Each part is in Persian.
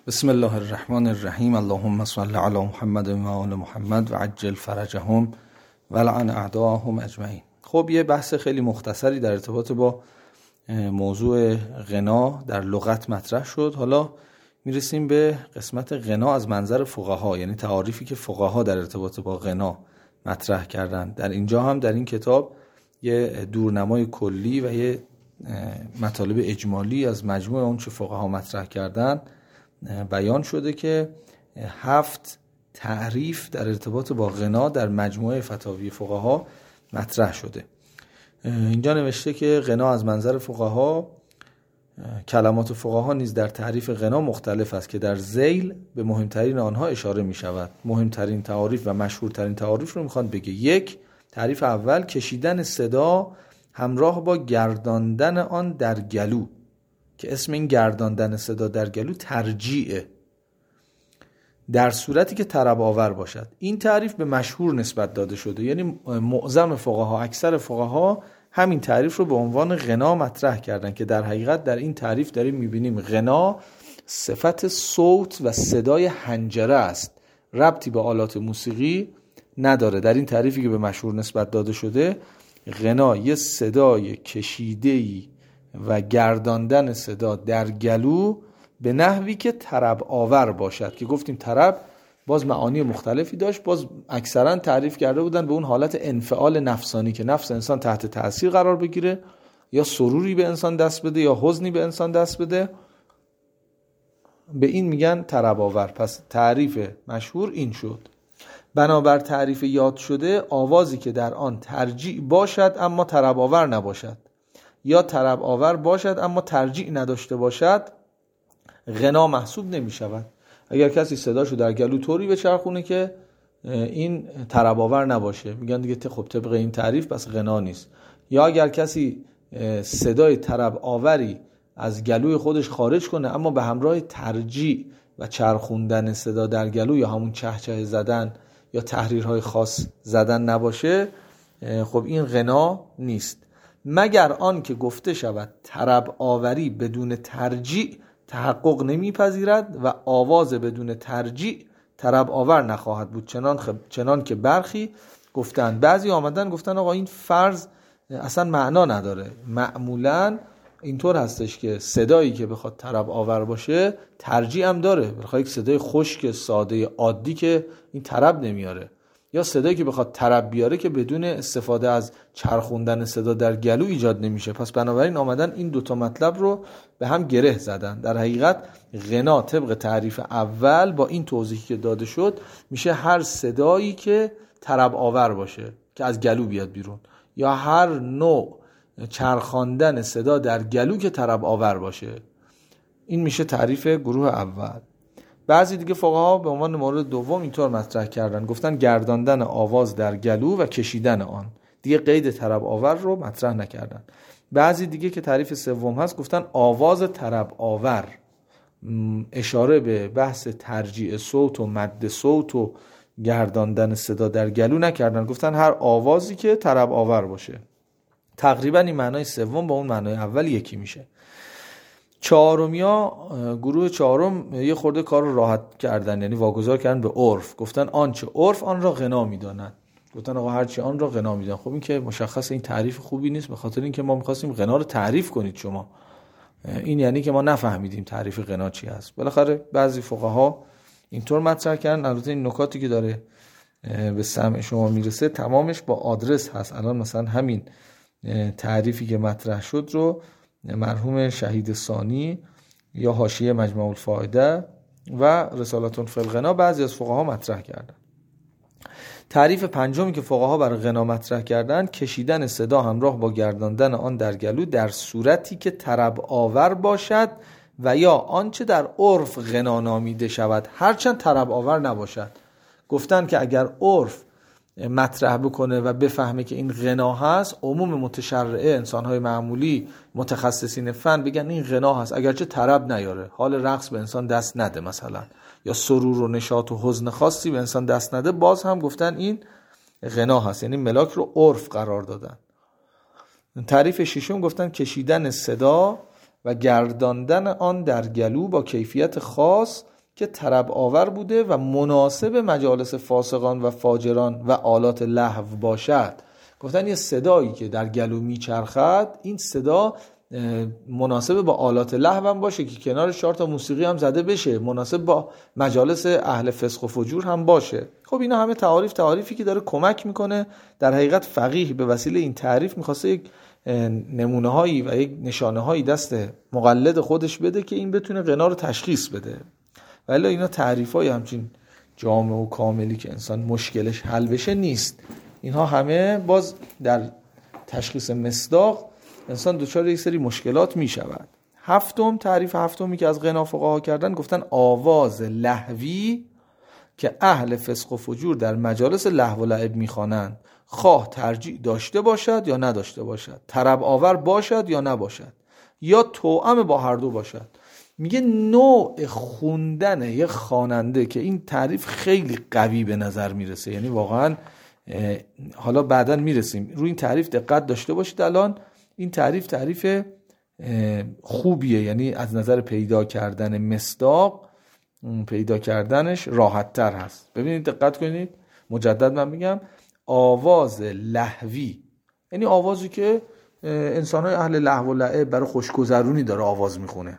بسم الله الرحمن الرحیم. اللهم صل علی محمد و آل محمد و عجل فرجهم و لعن اعداءهم اجمعین. خب یه بحث خیلی مختصری در ارتباط با موضوع غنا در لغت مطرح شد. حالا میرسیم به قسمت غنا از منظر فقها، یعنی تعاریفی که فقها در ارتباط با غنا مطرح کردن. در اینجا هم در این کتاب یه دورنمای کلی و یه مطالب اجمالی از مجموع اون چه فقها مطرح کردن بیان شده که 7 تعریف در ارتباط با غنا در مجموعه فتاوی فقها مطرح شده. اینجا نوشته که غنا از منظر فقها، کلمات فقها نیز در تعریف غنا مختلف است که در ذیل به مهمترین آنها اشاره می شود. مهمترین تعاریف و مشهورترین تعاریف رو میخواد بگه. 1. تعریف اول، کشیدن صدا همراه با گرداندن آن در گلو، که اسم این گرداندن صدا در گلو ترجیعه، در صورتی که طرب آور باشد. این تعریف به مشهور نسبت داده شده، یعنی معظم فقها، اکثر فقها همین تعریف رو به عنوان غنا مطرح کردن که در حقیقت در این تعریف داریم میبینیم غنا صفت صوت و صدای حنجره است، ربطی به آلات موسیقی نداره. در این تعریفی که به مشهور نسبت داده شده، غنا یه صدای کشیده‌ای و گرداندن صدا در گلو به نحوی که طرب آور باشد، که گفتیم طرب باز معانی مختلفی داشت. باز اکثرا تعریف کرده بودن به اون حالت انفعال نفسانی که نفس انسان تحت تأثیر قرار بگیره، یا سروری به انسان دست بده یا حزنی به انسان دست بده، به این میگن طرب آور. پس تعریف مشهور این شد. بنابر تعریف یاد شده، آوازی که در آن ترجیع باشد اما طرب آور نباشد، یا طرب آور باشد اما ترجیع نداشته باشد، غنا محسوب نمی شود. اگر کسی صداشو در گلو طوری بچرخونه که این طرب آور نباشه، میگن دیگه خب طبق این تعریف پس غنا نیست. یا اگر کسی صدای طرب آوری از گلوی خودش خارج کنه اما به همراه ترجیع و چرخوندن صدا در گلو یا همون چهچه زدن یا تحریرهای خاص زدن نباشه، خب این غنا نیست. مگر آن که گفته شود طرب آوری بدون ترجیع تحقق نمیپذیرد و آواز بدون ترجیع طرب آور نخواهد بود، چنان که برخی گفتن. بعضی آمدن گفتن آقا این فرض اصلا معنا نداره، معمولا اینطور هستش که صدایی که بخواد طرب آور باشه ترجیع هم داره، بخواد یک صدای خشک ساده عادی که این طرب نمیاره، یا صدایی که بخواد طرب بیاره که بدون استفاده از چرخوندن صدا در گلو ایجاد نمیشه. پس بنابراین آمدن این دوتا مطلب رو به هم گره زدن. در حقیقت غنا طبق تعریف اول با این توضیحی که داده شد میشه هر صدایی که طرب آور باشه که از گلو بیاد بیرون، یا هر نوع چرخاندن صدا در گلو که طرب آور باشه. این میشه تعریف گروه اول. بعضی دیگه فقها به عنوان مورد دوم اینطور مطرح کردن، گفتن گرداندن آواز در گلو و کشیدن آن، دیگه قید طرب آور رو مطرح نکردن. بعضی دیگه که تعریف سوم هست گفتن آواز طرب آور، اشاره به بحث ترجیع صوت و مد صوت و گرداندن صدا در گلو نکردن، گفتن هر آوازی که طرب آور باشه. تقریبا این معنای سوم با اون معنای اول یکی میشه. گروه چهارم یه خورده کار رو راحت کردن، یعنی واگذار کردن به عرف. گفتن آنچه عرف آن را غنا میدانند. گفتن آقا هرچی آن را غنا میدانند. خب این که مشخص این تعریف خوبی نیست، به خاطر اینکه ما می‌خواستیم غنا رو تعریف کنید شما. این یعنی که ما نفهمیدیم تعریف غنا چی است. بالاخره بعضی فقها اینطور مطرح کردن. البته این نکاتی که داره به سمع شما میرسه تمامش با آدرس هست. الان مثلا همین تعریفی که مطرح شد رو مرحوم شهید ثانی یا حاشیه مجمع الفائده و رسالة فی الغنا بعضی از فقها مطرح کردن. تعریف پنجمی که فقها برای غنا مطرح کردن، کشیدن صدا همراه با گرداندن آن در گلو در صورتی که طرب آور باشد و یا آنچه در عرف غنا نامیده شود هرچند طرب آور نباشد. گفتن که اگر عرف مطرح بکنه و بفهمه که این غنا هست، عموم متشرعه، انسانهای معمولی، متخصصین فن بگن این غنا هست، اگرچه طرب نیاره، حال رقص به انسان دست نده مثلا، یا سرور و نشاط و حزن خاصی به انسان دست نده، باز هم گفتن این غنا هست، یعنی ملاک رو عرف قرار دادن. تعریف ششم گفتن کشیدن صدا و گرداندن آن در گلو با کیفیت خاص که طرب آور بوده و مناسب مجالس فاسقان و فاجران و آلات لهو باشد. گفتن یه صدایی که در گلو میچرخد، این صدا مناسب با آلات لهو هم باشه که کنار 4 تا موسیقی هم زده بشه، مناسب با مجالس اهل فسق و فجور هم باشه. خب اینا همه تعاریفی که داره کمک میکنه. در حقیقت فقیه به وسیله این تعریف میخواسته یک نمونه هایی و یک نشانه هایی دست مقلد خودش بده که این بتونه غنا رو تشخیص بده. ولی اینا تعریف های همچین جامع و کاملی که انسان مشکلش حل بشه نیست. اینها همه باز در تشخیص مصداق انسان دچار یک سری مشکلات می شود. تعریف هفتمی که از غنا فقها کردن، گفتن آواز لهوی که اهل فسق و فجور در مجالس لهو و لعب می خوانند، خواه ترجیع داشته باشد یا نداشته باشد، طرب آور باشد یا نباشد، یا توأم با هر دو باشد. میگه نوع خوندن یک خواننده، که این تعریف خیلی قوی به نظر میرسه، یعنی واقعا حالا بعداً میرسیم روی این تعریف دقت داشته باشید. الان این تعریف خوبیه، یعنی از نظر پیدا کردن مصداق پیدا کردنش راحت تر هست. ببینید دقت کنید، مجدد من میگم آواز لهوی یعنی آوازی که انسان‌های اهل لهو و لعب برای خوشگذرونی داره آواز میخونه،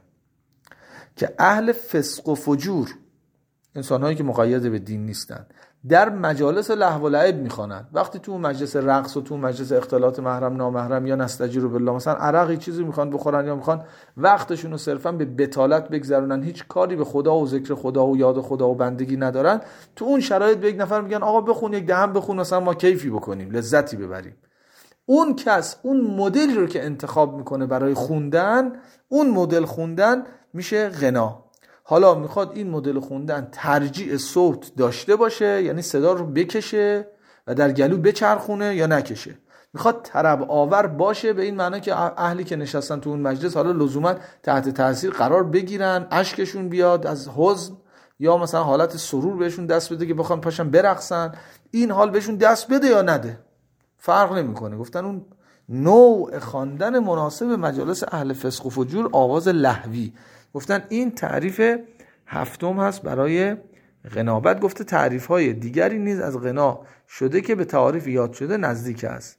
که اهل فسق و فجور، انسان‌هایی که مقید به دین نیستن، در مجالس لهو و لعب میخوانند. وقتی تو مجلس رقص و تو مجلس اختلاط محرم نامحرم یا نستجیروا بالله، مثلا عرقی چیزی میخوان بخورن یا میخوان وقتشون رو صرفا به بتالت بگذرونن، هیچ کاری به خدا و ذکر خدا و یاد خدا و بندگی ندارن، تو اون شرایط به یک نفر میگن آقا بخون، یک دهم بخون، مثلا ما کیفی بکنیم، لذتی ببریم. اون کس اون مدلی رو که انتخاب میکنه برای خوندن، اون مدل خوندن میشه غنا. حالا میخواد این مدل خوندن ترجیع صوت داشته باشه، یعنی صدا رو بکشه و در گلو بچرخونه یا نکشه. میخواد طرب آور باشه، به این معنی که اهلی که نشستن تو اون مجلس حالا لزوما تحت تاثیر قرار بگیرن، اشکشون بیاد از حزن، یا مثلا حالت سرور بهشون دست بده که بخوان پاشن برقصن. این حال بهشون دست بده یا نده فرق نمیکنه. گفتن اون نوع خواندن مناسب مجالس اهل فسق و فجور، آواز لهوی. گفتن این تعریف هفتم هست برای غنا. بعد گفته تعریف های دیگری نیز از غنا شده که به تعاریف یاد شده نزدیک است.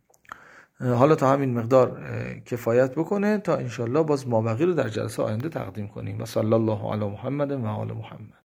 حالا تا همین مقدار کفایت بکنه تا انشالله باز مابقی رو در جلسه آینده تقدیم کنیم. و صلی الله علی محمد و آل محمد.